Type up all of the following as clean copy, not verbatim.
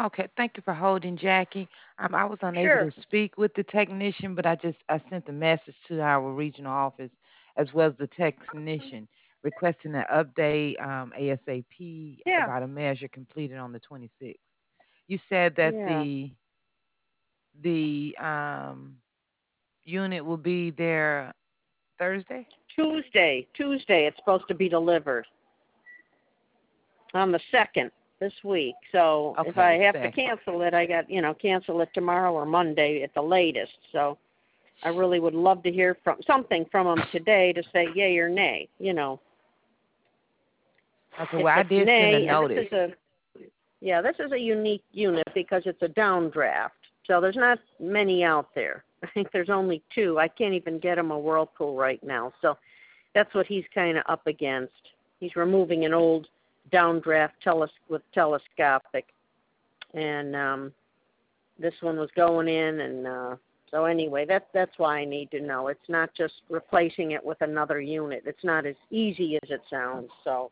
Okay, thank you for holding, Jackie. I was unable to Sure. speak with the technician, but I sent the message to our regional office as well as the technician requesting an update ASAP Yeah. about a measure completed on the 26th. You said that Yeah. the unit will be there Thursday. Tuesday, it's supposed to be delivered on the 2nd this week. So if Okay, I the have to second. cancel it, I got, cancel it tomorrow or Monday at the latest. So I really would love to hear something from them today to say yay or nay. Okay, If well I it's did send a nay, and notice. this is a unique unit because it's a downdraft. So there's not many out there. I think there's only two. I can't even get him a Whirlpool right now. So that's what he's kind of up against. He's removing an old downdraft with telescopic, and this one was going in, and so anyway, that's why I need to know. It's not just replacing it with another unit. It's not as easy as it sounds. So,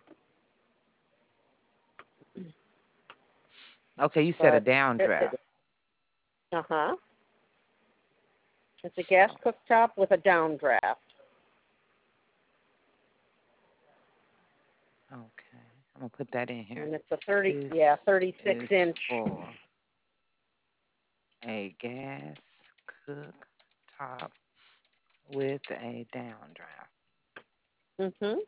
Okay, you said a but downdraft. uh-huh. It's a gas cooktop with a downdraft. Okay, I'm gonna put that in here. And it's a This 36 is inch. for a gas cooktop with a downdraft. Mhm.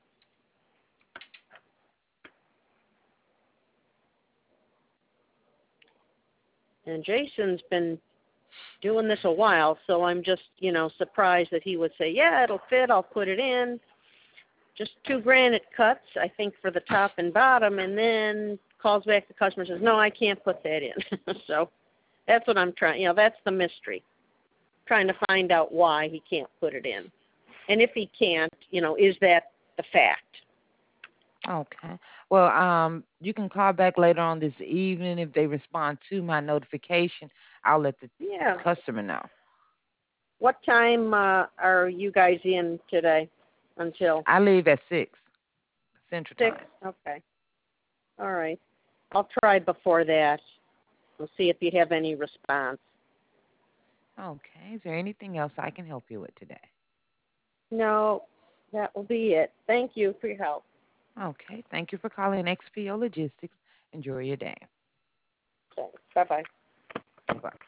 And Jason's been doing this a while, so I'm just, surprised that he would say, "Yeah, it'll fit. I'll put it in." Just 2 granite cuts, I think, for the top and bottom, and then calls back the customer and says, "No, I can't put that in." So that's what I'm trying. That's the mystery. Trying to find out why he can't put it in, and if he can't, is that the fact? Okay. Well, you can call back later on this evening if they respond to my notification. I'll let the Yeah. customer know. What time are you guys in today? Until I leave at 6 Central 6? Time. Okay. All right. I'll try before that. We'll see if you have any response. Okay. Is there anything else I can help you with today? No, that will be it. Thank you for your help. Okay. Thank you for calling XPO Logistics. Enjoy your day. Thanks. Bye-bye. Bye bye.